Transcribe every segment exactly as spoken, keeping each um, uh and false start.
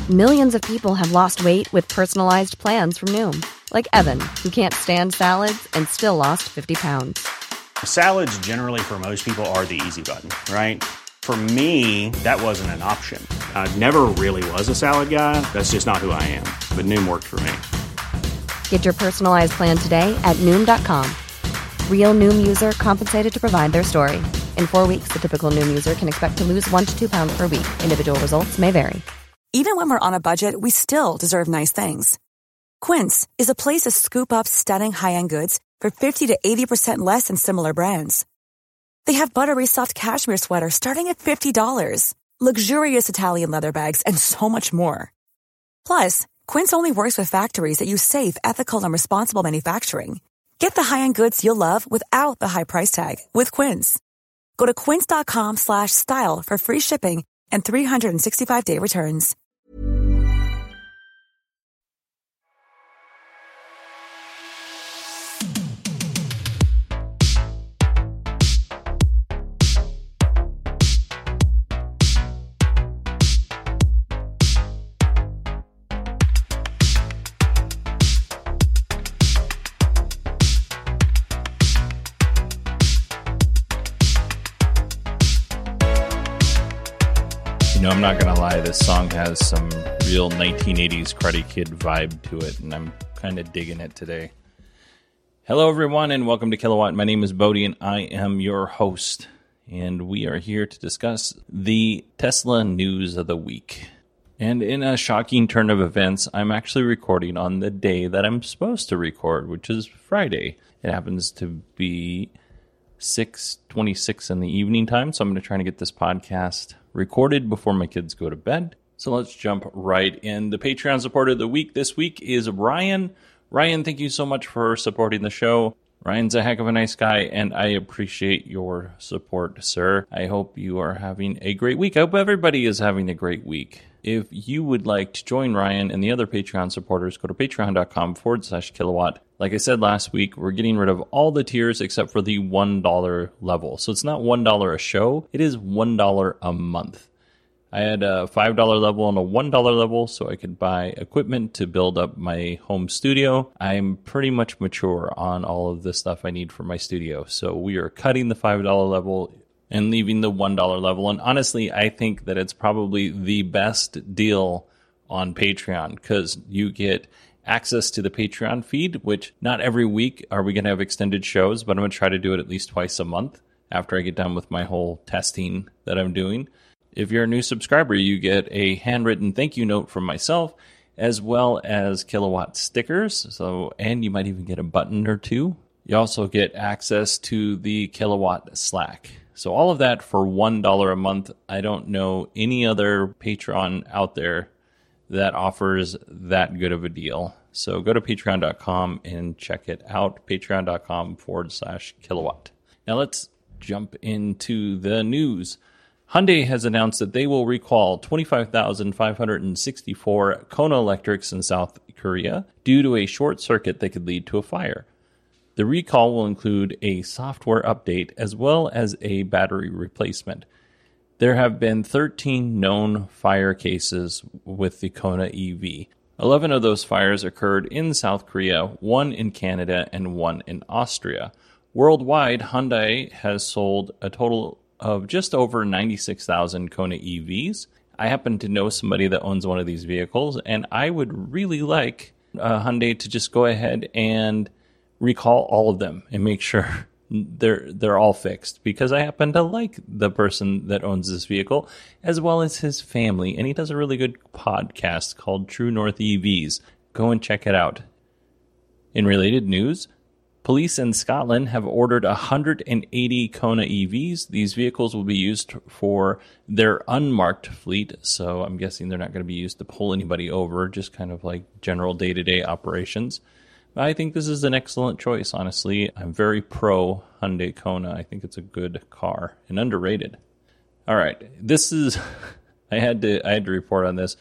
Millions of people have lost weight with personalized plans from Noom. Like Evan, who can't stand salads and still lost fifty pounds. Salads generally for most people are the easy button, right? For me, that wasn't an option. I never really was a salad guy. That's just not who I am. But Noom worked for me. Get your personalized plan today at Noom dot com. Real Noom user compensated to provide their story. In four weeks, the typical Noom user can expect to lose one to two pounds per week. Individual results may vary. Even when we're on a budget, we still deserve nice things. Quince is a place to scoop up stunning high-end goods for fifty to eighty percent less than similar brands. They have buttery soft cashmere sweaters starting at fifty dollars, luxurious Italian leather bags, and so much more. Plus, Quince only works with factories that use safe, ethical, and responsible manufacturing. Get the high-end goods you'll love without the high price tag with Quince. Go to quince.com slash style for free shipping and three sixty-five day returns. You know, I'm not going to lie, this song has some real nineteen eighties Karate Kid vibe to it, and I'm kind of digging it today. Hello, everyone, and welcome to Kilowatt. My name is Bodie, and I am your host, and we are here to discuss the Tesla news of the week. And in a shocking turn of events, I'm actually recording on the day that I'm supposed to record, which is Friday. It happens to be six twenty-six in the evening time, so I'm going to try to get this podcast recorded before my kids go to bed. So let's jump right in. The Patreon supporter of the week this week is Ryan. Ryan, thank you so much for supporting the show. Ryan's a heck of a nice guy, and I appreciate your support, sir. I hope you are having a great week. I hope everybody is having a great week. If you would like to join Ryan and the other Patreon supporters, go to patreon.com forward slash kilowatt. Like I said last week, we're getting rid of all the tiers except for the one dollar level. So it's not one dollar a show, it is one dollar a month. I had a five dollar level and a one dollar level so I could buy equipment to build up my home studio. I'm pretty much mature on all of the stuff I need for my studio. So we are cutting the five dollar level and leaving the one dollar level. And honestly, I think that it's probably the best deal on Patreon because you get access to the Patreon feed, which not every week are we going to have extended shows, but I'm going to try to do it at least twice a month after I get done with my whole testing that I'm doing. If you're a new subscriber, you get a handwritten thank you note from myself, as well as Kilowatt stickers. So, and you might even get a button or two. You also get access to the Kilowatt Slack. So all of that for one dollar a month. I don't know any other Patreon out there that offers that good of a deal. So go to patreon dot com and check it out. Patreon.com forward slash kilowatt. Now let's jump into the news. Hyundai has announced that they will recall twenty-five thousand five hundred sixty-four Kona electrics in South Korea due to a short circuit that could lead to a fire. The recall will include a software update as well as a battery replacement. There have been thirteen known fire cases with the Kona E V. eleven of those fires occurred in South Korea, one in Canada, and one in Austria. Worldwide, Hyundai has sold a total of just over ninety-six thousand Kona E Vs. I happen to know somebody that owns one of these vehicles, and I would really like uh, Hyundai to just go ahead and recall all of them and make sure they're they're all fixed, because I happen to like the person that owns this vehicle as well as his family, and he does a really good podcast called True North E Vs. Go and check it out. In related news, police in Scotland have ordered one hundred eighty Kona E Vs. These vehicles will be used for their unmarked fleet, so I'm guessing they're not going to be used to pull anybody over, just kind of like general day-to-day operations. I think this is an excellent choice, honestly. I'm very pro Hyundai Kona. I think it's a good car and underrated. All right, this is, I had to I had to report on this.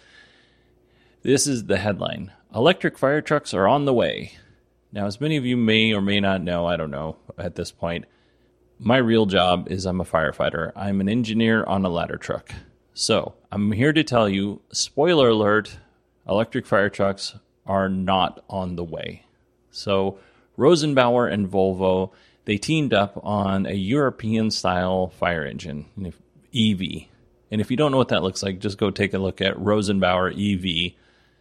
This is the headline. Electric fire trucks are on the way. Now, as many of you may or may not know, I don't know at this point, my real job is I'm a firefighter. I'm an engineer on a ladder truck. So I'm here to tell you, spoiler alert, electric fire trucks are not on the way. So Rosenbauer and Volvo, they teamed up on a European-style fire engine, E V. And if you don't know what that looks like, just go take a look at Rosenbauer E V,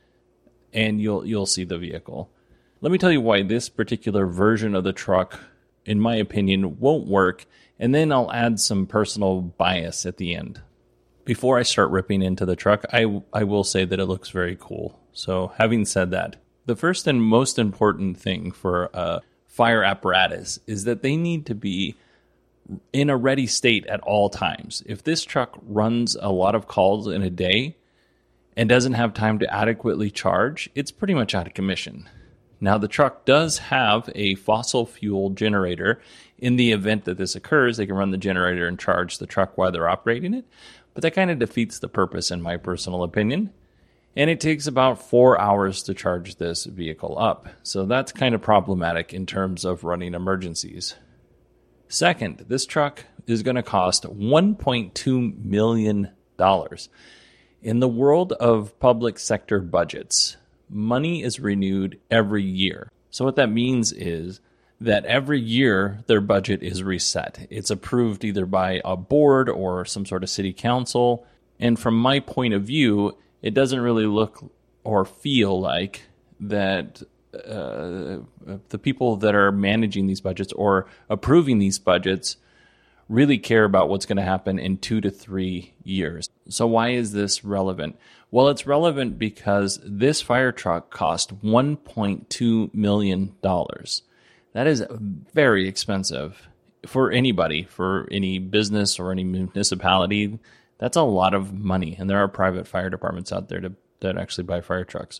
and you'll you'll see the vehicle. Let me tell you why this particular version of the truck, in my opinion, won't work, and then I'll add some personal bias at the end. Before I start ripping into the truck, I, I will say that it looks very cool. So having said that, the first and most important thing for a fire apparatus is that they need to be in a ready state at all times. If this truck runs a lot of calls in a day and doesn't have time to adequately charge, it's pretty much out of commission. Now, the truck does have a fossil fuel generator. In the event that this occurs, they can run the generator and charge the truck while they're operating it. But that kind of defeats the purpose, in my personal opinion. And it takes about four hours to charge this vehicle up. So that's kind of problematic in terms of running emergencies. Second, this truck is going to cost one point two million dollars. In the world of public sector budgets, money is renewed every year. So what that means is that every year their budget is reset. It's approved either by a board or some sort of city council. And from my point of view, it doesn't really look or feel like that uh, the people that are managing these budgets or approving these budgets really care about what's going to happen in two to three years. So why is this relevant? Well, it's relevant because this fire truck cost one point two million dollars. That is very expensive for anybody, for any business or any municipality. That's a lot of money, and there are private fire departments out there to, that actually buy fire trucks.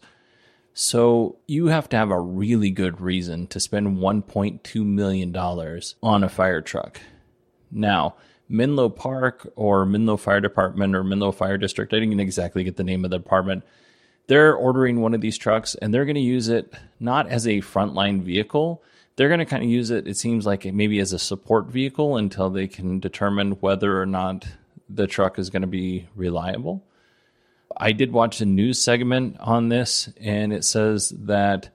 So you have to have a really good reason to spend one point two million dollars on a fire truck. Now, Menlo Park or Menlo Fire Department or Menlo Fire District, I didn't exactly get the name of the department, they're ordering one of these trucks, and they're going to use it not as a frontline vehicle. They're going to kind of use it, it seems like, maybe as a support vehicle until they can determine whether or not the truck is going to be reliable. I did watch a news segment on this, and it says that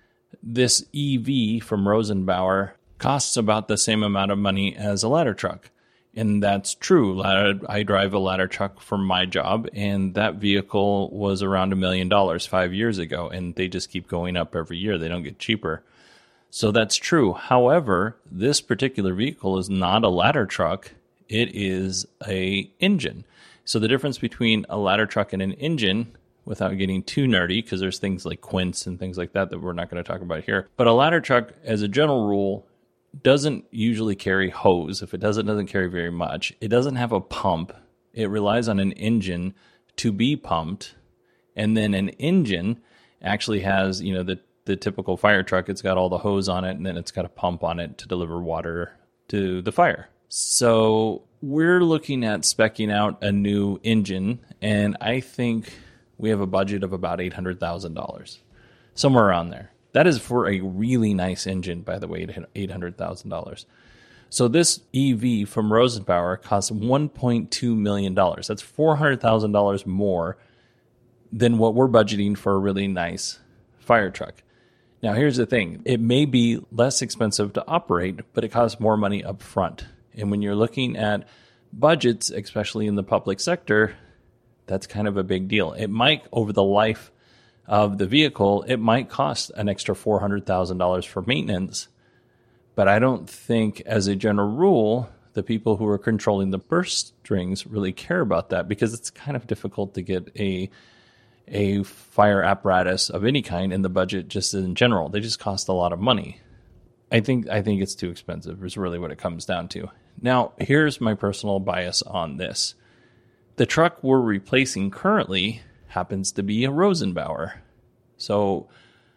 this E V from Rosenbauer costs about the same amount of money as a ladder truck. And that's true. I drive a ladder truck for my job, and that vehicle was around a million dollars five years ago, and they just keep going up every year. They don't get cheaper. So that's true. However, this particular vehicle is not a ladder truck. It is a engine. So the difference between a ladder truck and an engine, without getting too nerdy, because there's things like quints and things like that that we're not going to talk about here. But a ladder truck, as a general rule, doesn't usually carry hose. If it does, it doesn't carry very much. It doesn't have a pump. It relies on an engine to be pumped. And then an engine actually has, you know, the, the typical fire truck. It's got all the hose on it, and then it's got a pump on it to deliver water to the fire. So we're looking at speccing out a new engine, and I think we have a budget of about eight hundred thousand dollars, somewhere around there. That is for a really nice engine, by the way, eight hundred thousand dollars. So this E V from Rosenbauer costs one point two million dollars. That's four hundred thousand dollars more than what we're budgeting for a really nice fire truck. Now, here's the thing. It may be less expensive to operate, but it costs more money up front. And when you're looking at budgets, especially in the public sector, that's kind of a big deal. It might, over the life of the vehicle, it might cost an extra four hundred thousand dollars for maintenance. But I don't think, as a general rule, the people who are controlling the purse strings really care about that, because it's kind of difficult to get a a fire apparatus of any kind in the budget just in general. They just cost a lot of money. I think I think it's too expensive is really what it comes down to. Now, here's my personal bias on this. The truck we're replacing currently happens to be a Rosenbauer. So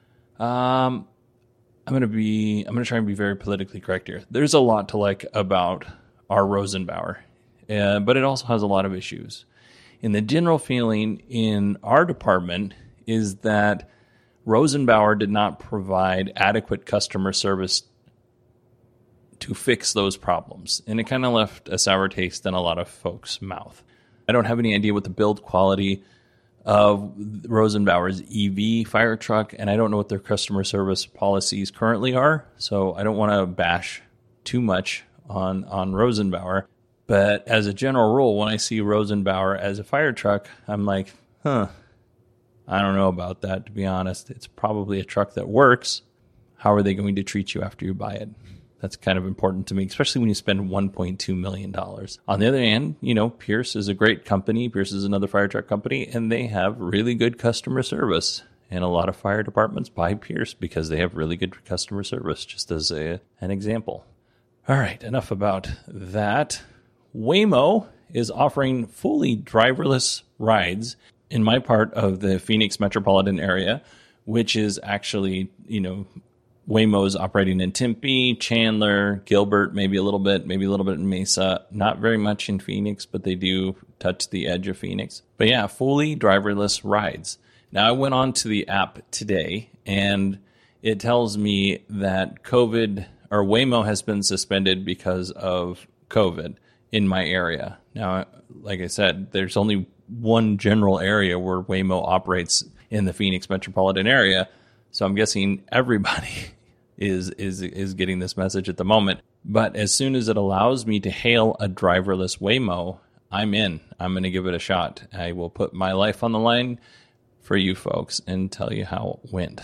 um, I'm going to be I'm going to try and be very politically correct here. There's a lot to like about our Rosenbauer, uh, but it also has a lot of issues. And the general feeling in our department is that Rosenbauer did not provide adequate customer service to fix those problems. And it kind of left a sour taste in a lot of folks' mouth. I don't have any idea what the build quality of Rosenbauer's E V fire truck, and I don't know what their customer service policies currently are, so I don't want to bash too much on, on Rosenbauer. But as a general rule, when I see Rosenbauer as a fire truck, I'm like, huh, I don't know about that, to be honest. It's probably a truck that works. How are they going to treat you after you buy it? That's kind of important to me, especially when you spend one point two million dollars. On the other hand, you know, Pierce is a great company. Pierce is another fire truck company, and they have really good customer service. And a lot of fire departments buy Pierce because they have really good customer service, just as a, an example. All right, enough about that. Waymo is offering fully driverless rides in my part of the Phoenix metropolitan area, which is actually, you know, Waymo's operating in Tempe, Chandler, Gilbert, maybe a little bit, maybe a little bit in Mesa. Not very much in Phoenix, but they do touch the edge of Phoenix. But yeah, fully driverless rides. Now, I went on to the app today, and it tells me that COVID, or Waymo has been suspended because of COVID in my area. Now, like I said, there's only one general area where Waymo operates in the Phoenix metropolitan area. So I'm guessing everybody is is is getting this message at the moment. But as soon as it allows me to hail a driverless Waymo, I'm in. I'm going to give it a shot. I will put my life on the line for you folks and tell you how it went.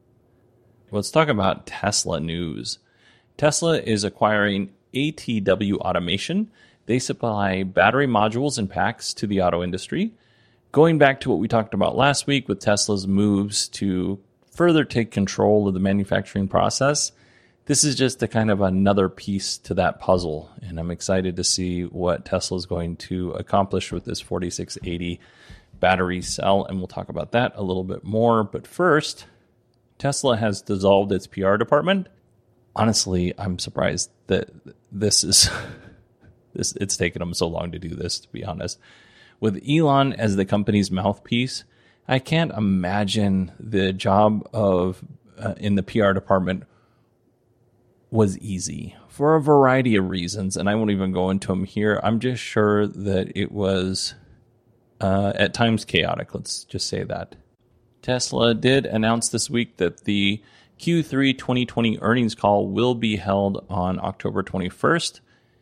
Let's talk about Tesla news. Tesla is acquiring A T W Automation. They supply battery modules and packs to the auto industry. Going back to what we talked about last week with Tesla's moves to further take control of the manufacturing process, this is just a kind of another piece to that puzzle. And I'm excited to see what Tesla is going to accomplish with this forty-six eighty battery cell. And we'll talk about that a little bit more. But first, Tesla has dissolved its P R department. Honestly, I'm surprised that this is... This, it's taken them so long to do this, to be honest. With Elon as the company's mouthpiece, I can't imagine the job of uh, in the P R department was easy for a variety of reasons, and I won't even go into them here. I'm just sure that it was uh, at times chaotic. Let's just say that. Tesla did announce this week that the Q three twenty twenty earnings call will be held on October twenty-first.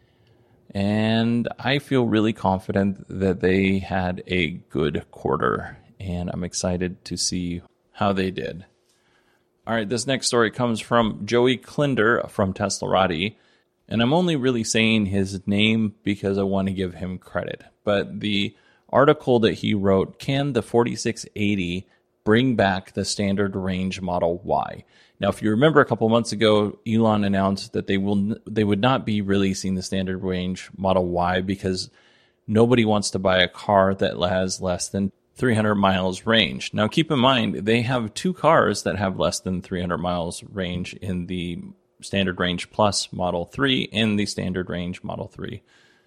And I feel really confident that they had a good quarter, and I'm excited to see how they did. All right, this next story comes from Joey Klinder from Teslarati, and I'm only really saying his name because I want to give him credit. But the article that he wrote, Can the forty-six eighty Bring Back the Standard Range Model Y? Now, if you remember a couple months ago, Elon announced that they will they would not be releasing the standard range Model Y because nobody wants to buy a car that has less than three hundred miles range. Now, keep in mind, they have two cars that have less than three hundred miles range in the Standard Range Plus Model three and the Standard Range Model three.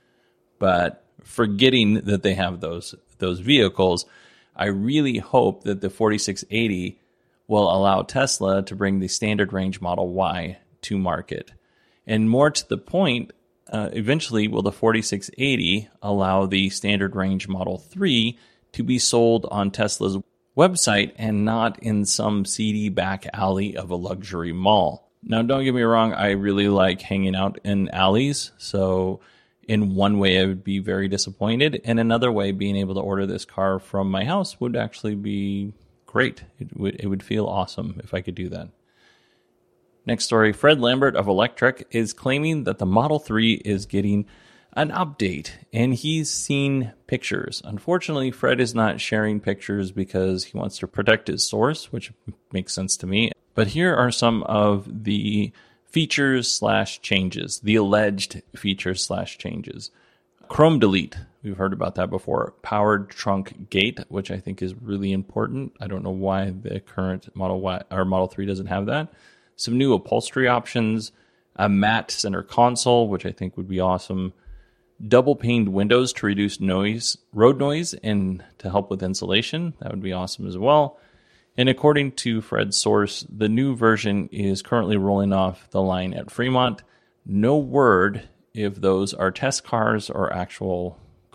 But forgetting that they have those those vehicles, I really hope that the forty-six eighty will allow Tesla to bring the standard range Model Y to market. And more to the point, uh, eventually will the forty-six eighty allow the standard range Model three to be sold on Tesla's website and not in some seedy back alley of a luxury mall. Now, don't get me wrong, I really like hanging out in alleys, so in one way I would be very disappointed, and another way, being able to order this car from my house would actually be great. It would it would feel awesome if I could do that. Next story, Fred Lambert of Electrek is claiming that the Model three is getting an update, and he's seen pictures. Unfortunately, Fred is not sharing pictures because he wants to protect his source, which makes sense to me. But here are some of the features slash changes, the alleged features slash changes. Chrome delete. We've heard about that before. Powered trunk gate, which I think is really important. I don't know why the current Model Y or Model three doesn't have that. Some new upholstery options, a matte center console, which I think would be awesome. Double paned windows to reduce noise, road noise, and to help with insulation. That would be awesome as well. And according to Fred's source, the new version is currently rolling off the line at Fremont. No word if those are test cars or actual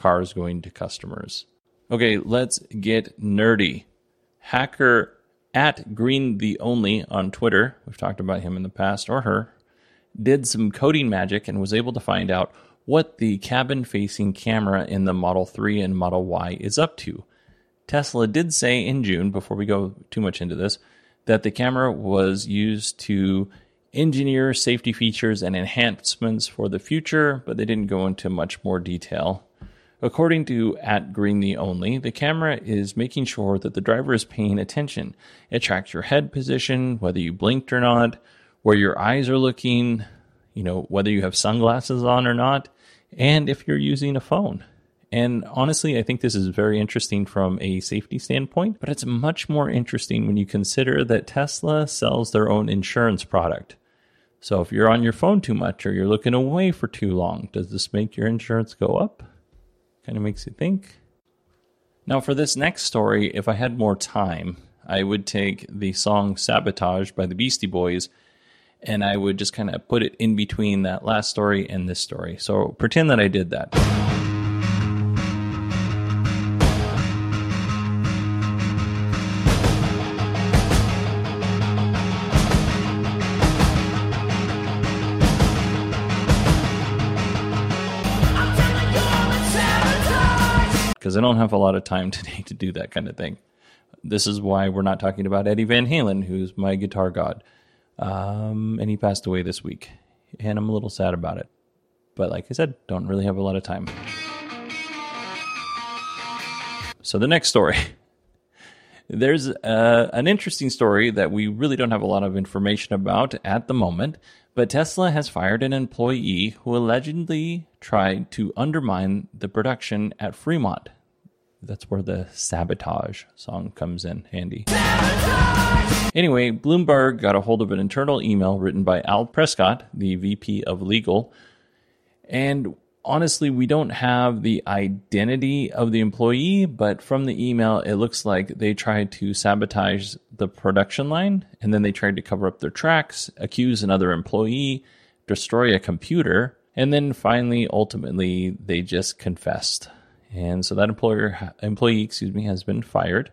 cars going to customers. Okay, let's get nerdy. Hacker at Green the Only on Twitter, we've talked about him in the past, or her, did some coding magic and was able to find out what the cabin-facing camera in the Model three and Model Y is up to. Tesla did say in June, before we go too much into this, that the camera was used to engineer safety features and enhancements for the future, but they didn't go into much more detail. According to at Green the Only, the camera is making sure that the driver is paying attention. It tracks your head position, whether you blinked or not, where your eyes are looking, you know, whether you have sunglasses on or not, and if you're using a phone. And honestly, I think this is very interesting from a safety standpoint, but it's much more interesting when you consider that Tesla sells their own insurance product. So if you're on your phone too much or you're looking away for too long, does this make your insurance go up? Kind of makes you think. Now for this next story, if I had more time, I would take the song Sabotage by the Beastie Boys and I would just kind of put it in between that last story and this story. So pretend that I did that. Because I don't have a lot of time today to do that kind of thing. This is why we're not talking about Eddie Van Halen, who's my guitar god. Um, and he passed away this week. And I'm a little sad about it. But like I said, don't really have a lot of time. So the next story. There's uh, an interesting story that we really don't have a lot of information about at the moment. But Tesla has fired an employee who allegedly tried to undermine the production at Fremont. That's where the Sabotage song comes in handy. Sabotage! Anyway, Bloomberg got a hold of an internal email written by Al Prescott, the V P of Legal. And honestly, we don't have the identity of the employee, but from the email, it looks like they tried to sabotage the production line, and then they tried to cover up their tracks, accuse another employee, destroy a computer, and then finally, ultimately, they just confessed. And so that employer, employee, excuse me, has been fired.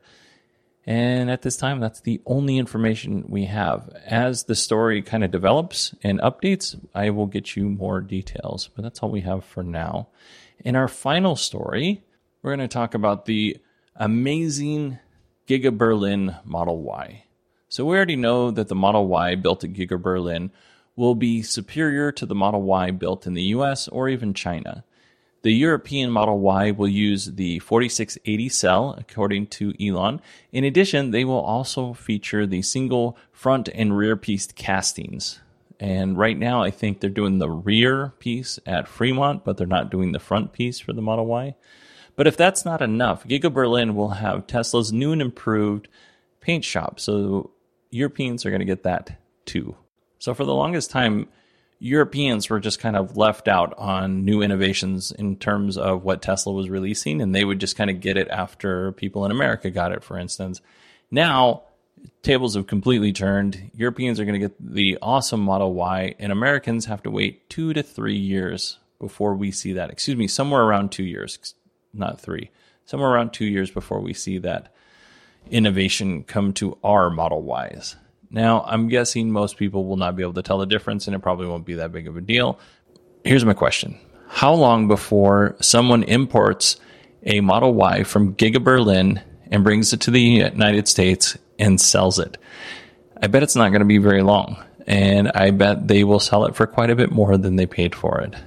And at this time, that's the only information we have. As the story kind of develops and updates, I will get you more details. But that's all we have for now. In our final story, we're going to talk about the amazing Giga Berlin Model Y. So we already know that the Model Y built at Giga Berlin will be superior to the Model Y built in the U S or even China. The European Model Y will use the forty-six eighty cell, according to Elon. In addition, they will also feature the single front and rear piece castings. And right now, I think they're doing the rear piece at Fremont, but they're not doing the front piece for the Model Y. But if that's not enough, Giga Berlin will have Tesla's new and improved paint shop. So Europeans are going to get that too. So for the longest time, Europeans were just kind of left out on new innovations in terms of what Tesla was releasing, and they would just kind of get it after people in America got it, for instance. Now, tables have completely turned. Europeans are going to get the awesome Model Y, and Americans have to wait two to three years before we see that. Excuse me, somewhere around two years, not three. Somewhere around two years before we see that innovation come to our Model Ys. Now, I'm guessing most people will not be able to tell the difference, and it probably won't be that big of a deal. Here's my question. How long before someone imports a Model Y from Giga Berlin and brings it to the United States and sells it? I bet it's not going to be very long, and I bet they will sell it for quite a bit more than they paid for it.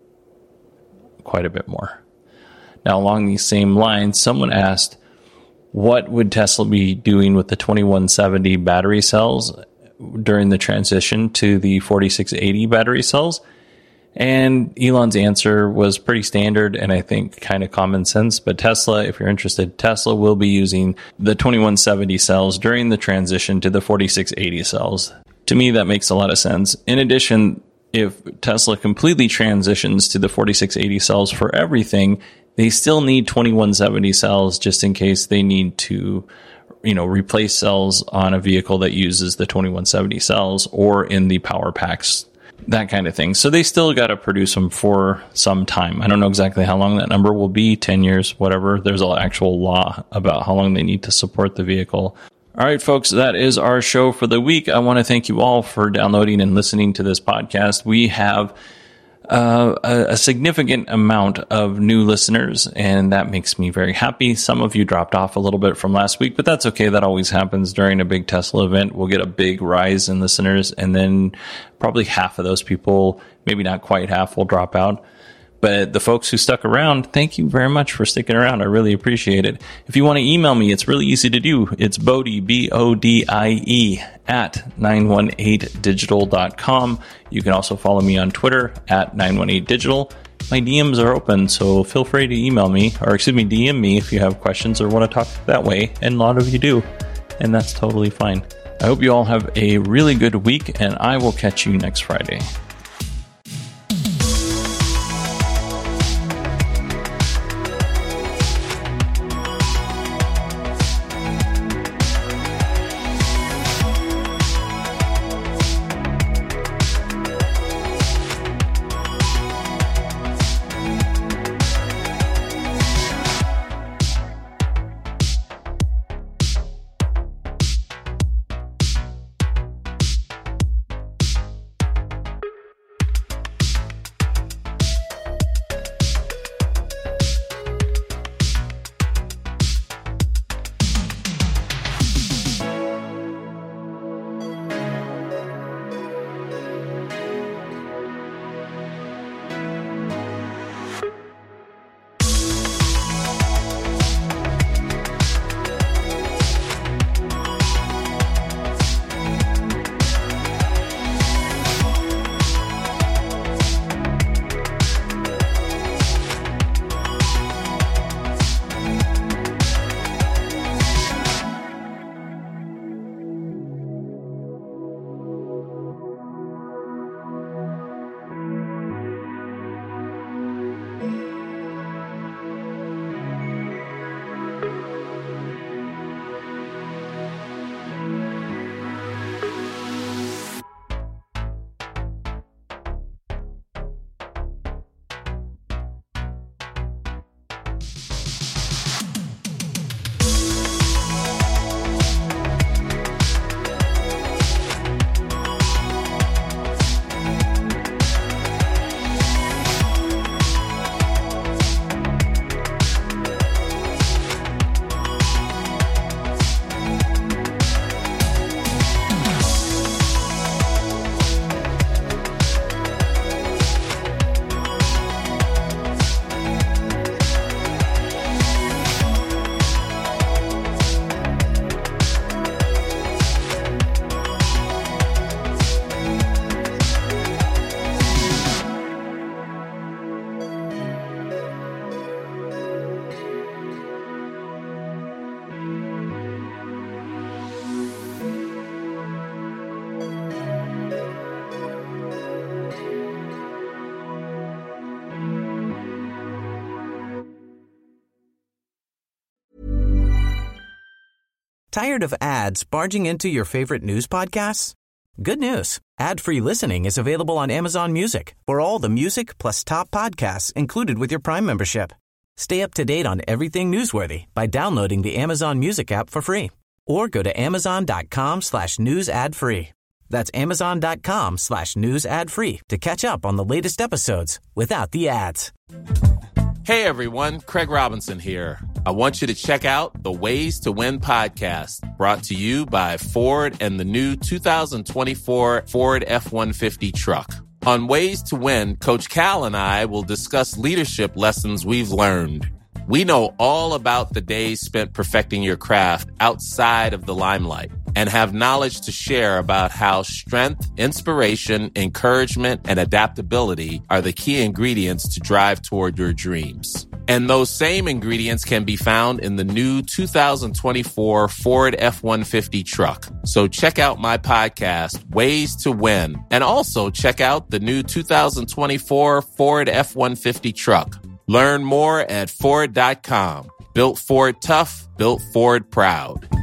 Quite a bit more. Now, along these same lines, someone asked, what would Tesla be doing with the twenty-one seventy battery cells during the transition to the forty-six eighty battery cells? And Elon's answer was pretty standard and I think kind of common sense. But Tesla, if you're interested, Tesla will be using the twenty-one seventy cells during the transition to the forty-six eighty cells. To me, that makes a lot of sense. In addition, if Tesla completely transitions to the forty-six eighty cells for everything, they still need twenty-one seventy cells just in case they need to, you know, replace cells on a vehicle that uses the twenty-one seventy cells or in the power packs that kind of thing. So they still got to produce them for some time. I don't know exactly how long that number will be, ten years, whatever. There's an actual law about how long they need to support the vehicle. All right, folks, that is our show for the week. I want to thank you all for downloading and listening to this podcast. We have uh, a, a significant amount of new listeners, and that makes me very happy. Some of you dropped off a little bit from last week, but that's okay. That always happens during a big Tesla event. We'll get a big rise in listeners, and then probably half of those people, maybe not quite half, will drop out. But the folks who stuck around, thank you very much for sticking around. I really appreciate it. If you want to email me, it's really easy to do. It's Bodie, B O D I E, at nine one eight digital dot com. You can also follow me on Twitter, at nine one eight digital. My D Ms are open, so feel free to email me, or excuse me, D M me if you have questions or want to talk that way. And a lot of you do, and that's totally fine. I hope you all have a really good week, and I will catch you next Friday. Tired of ads barging into your favorite news podcasts? Good news. Ad-free listening is available on Amazon Music for all the music plus top podcasts included with your Prime membership. Stay up to date on everything newsworthy by downloading the Amazon Music app for free or go to amazon.com slash news ad free. That's amazon.com slash news ad free to catch up on the latest episodes without the ads. Hey everyone, Craig Robinson here. I want you to check out the Ways to Win podcast, brought to you by Ford and the new two thousand twenty-four Ford F one fifty truck. On Ways to Win, Coach Cal and I will discuss leadership lessons we've learned. We know all about the days spent perfecting your craft outside of the limelight and have knowledge to share about how strength, inspiration, encouragement, and adaptability are the key ingredients to drive toward your dreams. And those same ingredients can be found in the new two thousand twenty-four Ford F one fifty truck. So check out my podcast, Ways to Win, and also check out the new two thousand twenty-four Ford F one fifty truck. Learn more at Ford dot com. Built Ford tough, built Ford proud.